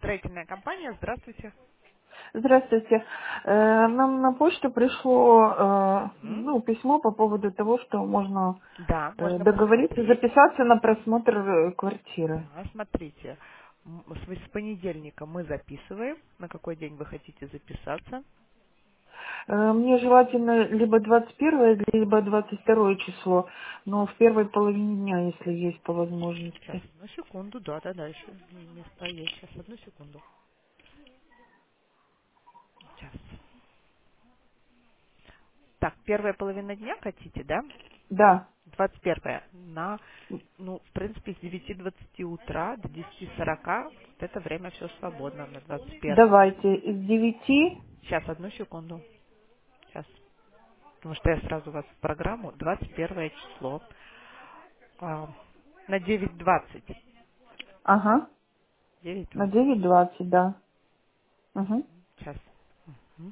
Строительная компания, здравствуйте. Здравствуйте. Нам на почту пришло Мгм. письмо по поводу того, что можно Да, можно договориться, посмотреть. записаться на просмотр квартиры. Да, смотрите. С понедельника мы записываем. На какой день вы хотите записаться? Мне желательно либо 21 либо 22 число, но в первой половине дня, если есть по Сейчас, возможности. одну секунду. Да, еще места есть. Сейчас, одну секунду. Сейчас. Так, первая половина дня хотите, да? Да, 21 на, в принципе, с 9:20 утра до 10:40. Вот это время все свободно на 21. давайте с 9. Сейчас, одну секунду. Сейчас. Потому что я сразу вас в программу. 21 число. А, на 9:20. Ага, на 9:20. 9:20, да. Угу, Сейчас. М,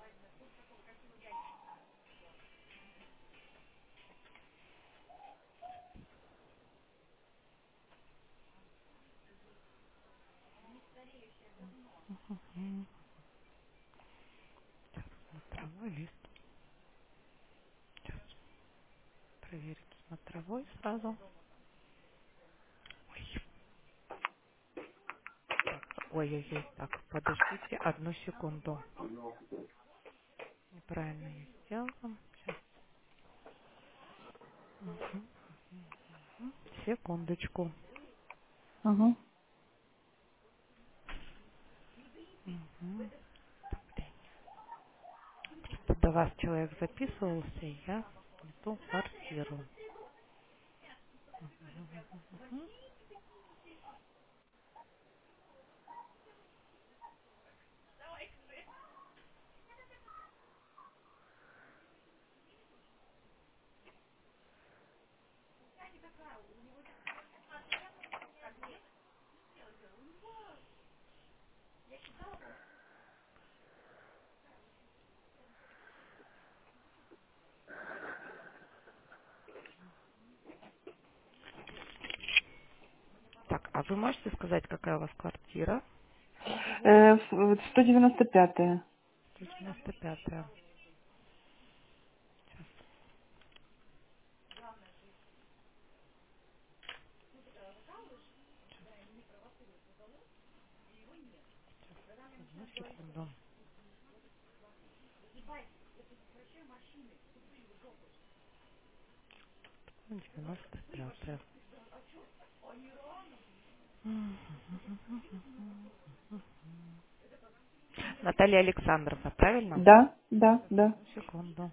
Смотровой лист. Сейчас проверить смотровой сразу. Ой, так, ой-ой-ой. Так, подождите одну секунду. Неправильно я сделала. Сейчас. Секундочку. угу, Мгм. Просто до вас человек записывался, и я не ту квартиру. Так, а вы можете сказать, какая у вас квартира? 195. 195. Одну секунду. 95. Наталья Александровна, правильно? Да, да, да, Одну секунду.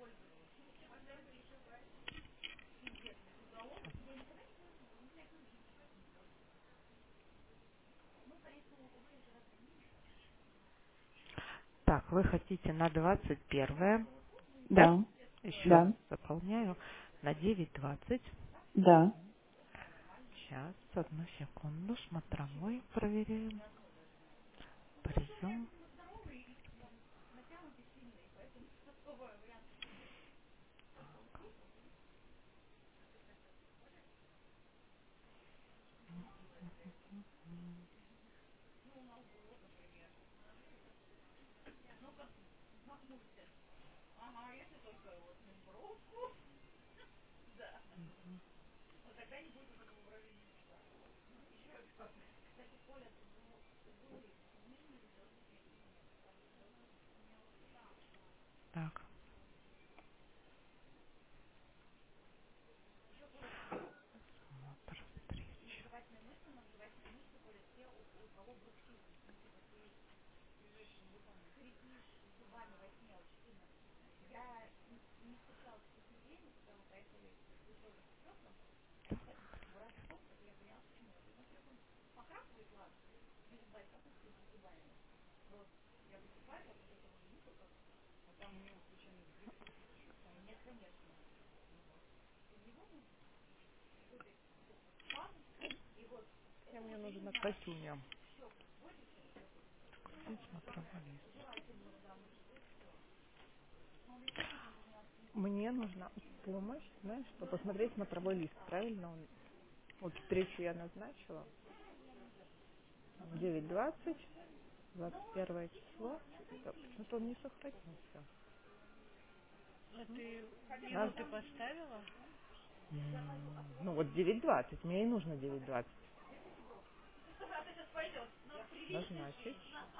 Так, вы хотите на 21, да? да, Еще раз да, заполняю. На 9:20. да. Сейчас, одну секунду. Смотровой проверяем. Прием. Так, смотр встречи. Мне нужно Катюня. Где смотровой лист? Мне нужна помощь, знаешь, чтобы посмотреть смотровой лист, правильно? Вот встречу я назначила. 9:20, 21 число. Да, почему-то он не сохранился. А ты Нас- минуты поставила? Ну вот 9:20, мне и нужно 9:20. Назначить.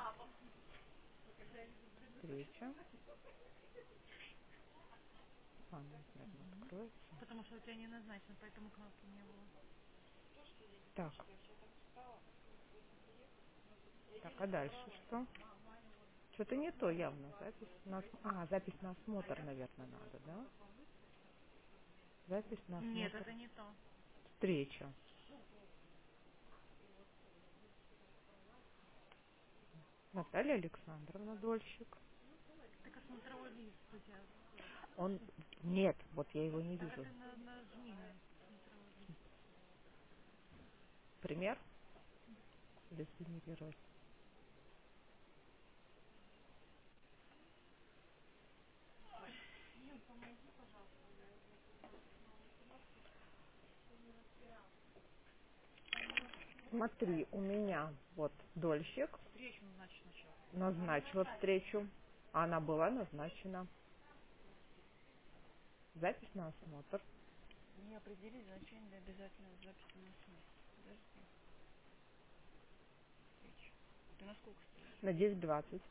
Встреча. Наверное, откроется. Потому что у тебя не назначено, поэтому кнопки не было. Так, так, а дальше что? Что-то не то явно. Запись на осмотр, наверное, надо, да? Запись на Нет, осмотр. это не то. Встреча. Наталья Александровна Дольщик. Так осмотровой лист у тебя. Он... Нет, вот я его не Так вижу. ты нажми на осмотровой лист. Пример? Или сгенерировать? Смотри, у меня вот Дольщик Встречу назначь сначала. назначила встречу. Она была назначена. Запись на осмотр. Не определи значение обязательно записи на осмотр. Подожди. Встреча. Ты на сколько стоишь? На 9:20.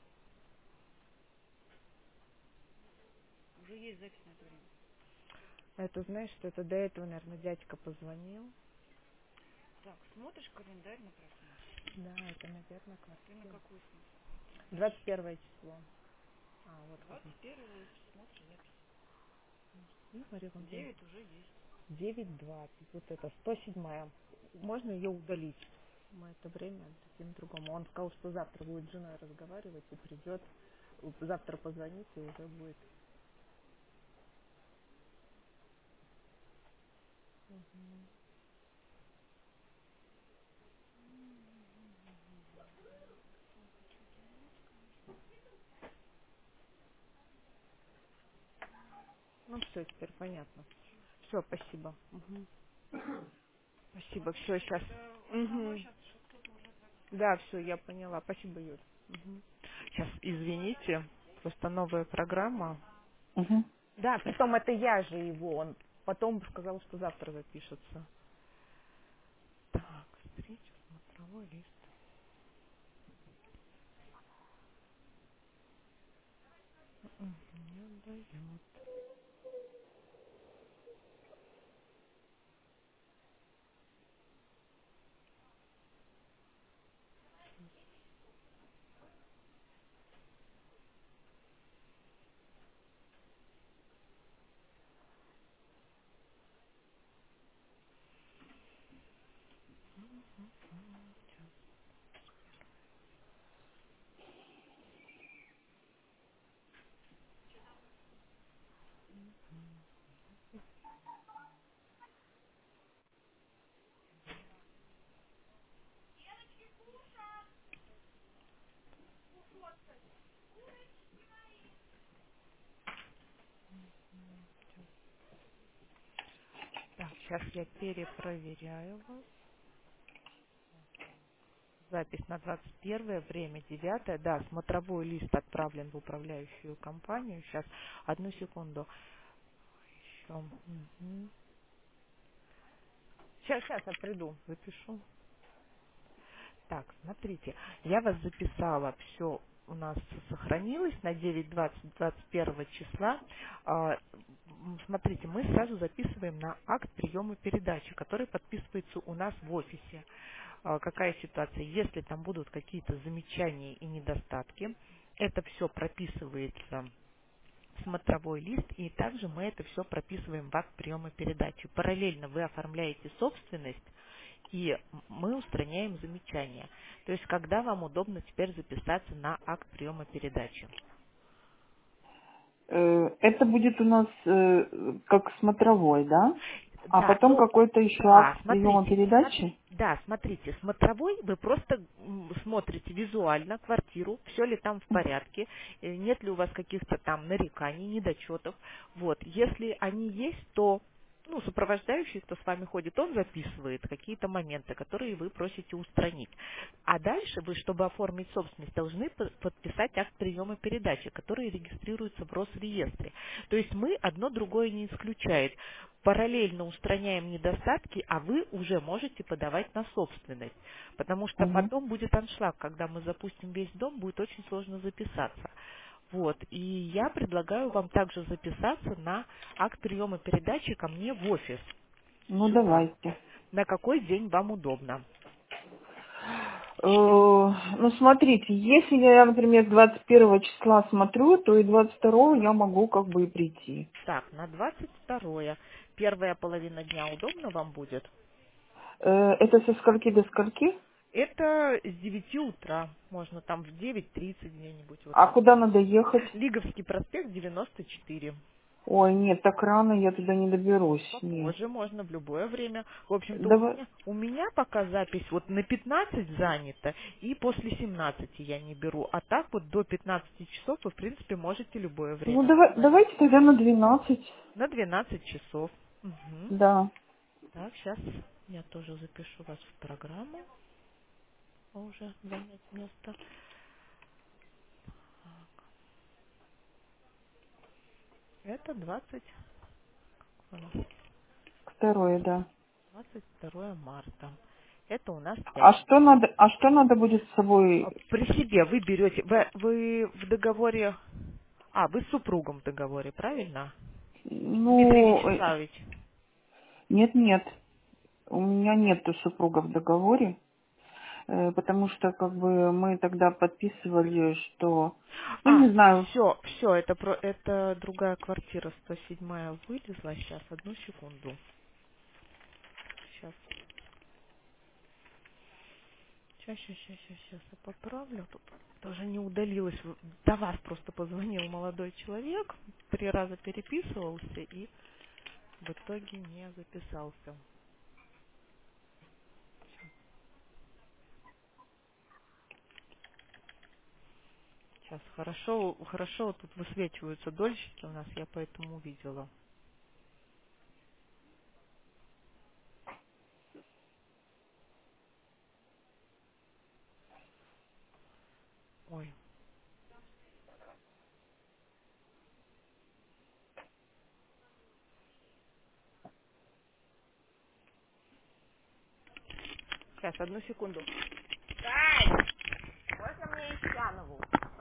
Уже есть запись на это время. Это знаешь, что это до этого, наверное, дядька позвонил. Так, смотришь календарь на просмотр. Да, это, наверное, как. Ты на какую смотришь? 21 число. Вот как. 21-го смотришь запись. Ну, смотри, он 9 уже есть. 9:20. Вот это 107-я. Можно ее удалить? Мы это время дадим другому. Он сказал, что завтра будет с женой разговаривать и придет. Завтра позвонит и уже будет. Мгм. Ну все, теперь понятно. Все, спасибо. Мгм. Спасибо, все, сейчас. Это от кого сейчас, что кто-то уже запись Да, поставил? все, я поняла. Спасибо, Юль. Сейчас, извините, просто новая программа. Мгм. Да, притом это я же его. Он потом сказал, что завтра запишется. Так, встреча, смотровой лист. Не отдает. Так, сейчас я перепроверяю вас. Запись на 21 время 9. Да, смотровой лист отправлен в управляющую компанию. Сейчас, одну секунду. Еще. Сейчас я приду, запишу. Так, смотрите, я вас записала, все у нас сохранилось на 9:20 21 числа. Смотрите, мы сразу записываем на акт приема передачи, который подписывается у нас в офисе. Какая ситуация? Если там будут какие-то замечания и недостатки, это все прописывается в смотровой лист, и также мы это все прописываем в акт приема передачи. Параллельно вы оформляете собственность, и мы устраняем замечания. То есть, когда вам удобно теперь записаться на акт приема передачи? Это будет у нас как смотровой, да? А Да, потом какой-то еще да, акт приема смотрите, передачи? смотрите, смотровой вы просто смотрите визуально квартиру, все ли там в порядке, нет ли у вас каких-то там нареканий, недочетов. Вот, если они есть, то сопровождающий, кто с вами ходит, он записывает какие-то моменты, которые вы просите устранить. А дальше вы, чтобы оформить собственность, должны подписать акт приема передачи, который регистрируется в Росреестре. То есть мы одно другое не исключает. Параллельно устраняем недостатки, а вы уже можете подавать на собственность. Потому что Угу. потом будет аншлаг, когда мы запустим весь дом, будет очень сложно записаться. Вот. И я предлагаю вам также записаться на акт приема передачи ко мне в офис Ну, сюда. давайте. На какой день вам удобно? Ну, смотрите, если я, например, 21 числа смотрю, то и 22 я могу как бы и прийти. Так, на 22-е. Первая половина дня удобно вам будет? Это со скольки до скольки? Это с 9 утра. Можно там в 9:30 где-нибудь. Вот А так. куда надо ехать? Лиговский проспект 94. Ой, нет, так рано я туда не доберусь. Нет. Попозже можно в любое время. В общем-то, Давай. у меня пока запись вот на 15 занята, и после 17 я не беру. А так вот до 15 часов вы, в принципе, можете любое Ну, время. давайте тогда на 12. На 12 часов. Мгм. Да. Так, сейчас я тоже запишу вас в программу. Уже занять место. Это 2 да. 22 марта. Это у нас А пятница. что надо, а что надо будет с собой? При себе вы берете, вы в договоре, вы с супругом в договоре, правильно? Дмитрий Ну, Вячеславович. нет, нет. У меня нету супруга в договоре, потому что как бы мы тогда подписывали, что, ну не знаю, Все, это другая квартира, 107 вылезла. Сейчас, одну секунду. Сейчас, сейчас я поправлю. Тут тоже не удалилось. До вас просто позвонил молодой человек, 3 раза переписывался и в итоге не записался. Сейчас хорошо тут высвечиваются дольщики у нас, я поэтому увидела. Ой, сейчас, одну секунду. Можно мне Ищанову?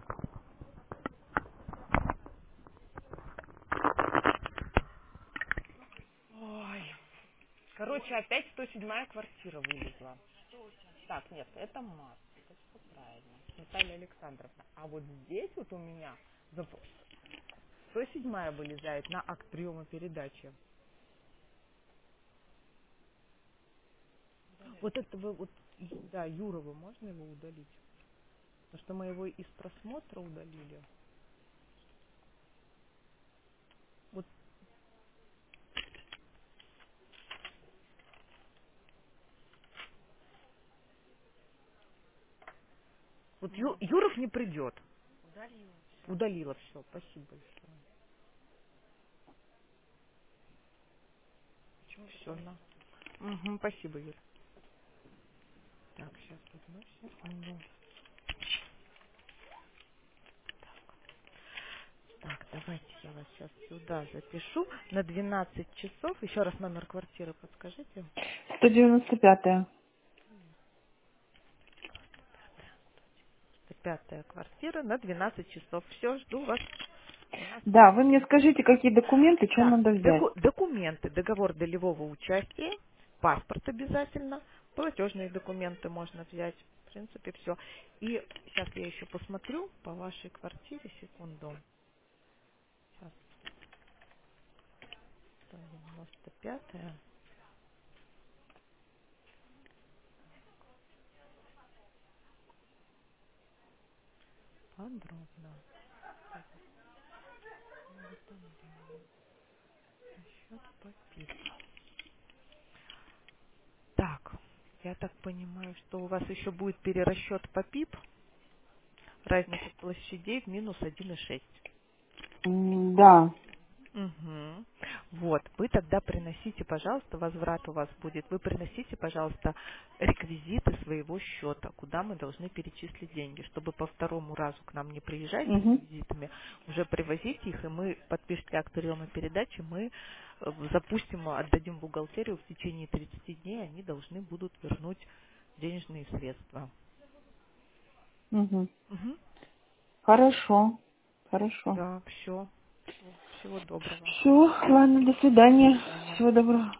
Ой, короче, опять 107 квартира вылезла. Так, нет, это Марс, это все правильно. Наталья Александровна. А вот здесь вот у меня 107 вылезает на акт приема передачи. Вот этого вот, да, Юрова, можно его удалить? Потому что мы его из просмотра удалили. Вот, вот Юров не придет. Удалила все. Удалила все. Спасибо большое. Почему-то Все, там на. Угу, спасибо, Юр. Так, сейчас, одну секунду. Так, давайте я вас сейчас сюда запишу. На 12 часов. Еще раз номер квартиры подскажите. 195. Это 5-я квартира на 12 часов. Все, жду вас. У нас Да, вы мне скажите, какие документы, что да, надо взять. документы, договор долевого участия, паспорт обязательно, платежные документы можно взять. В принципе, все. И сейчас я еще посмотрю по вашей квартире, секунду. Сейчас, 195-я, подробно. Расчет по ПИП. Так, я так понимаю, что у вас еще будет перерасчет по ПИП, разница площадей в минус 1,6. Да. Мгм. Вот, вы тогда приносите, пожалуйста, возврат у вас будет, вы приносите, пожалуйста, реквизиты своего счета, куда мы должны перечислить деньги, чтобы по второму разу к нам не приезжать с Угу. реквизитами, уже привозите их, и мы, подпишите акт приема передачи, мы запустим, отдадим в бухгалтерию в течение 30 дней, они должны будут вернуть денежные средства. Угу. Мгм. Хорошо. Хорошо. Да, все. Всего доброго. Все, ладно, до До свидания. свидания. Всего доброго.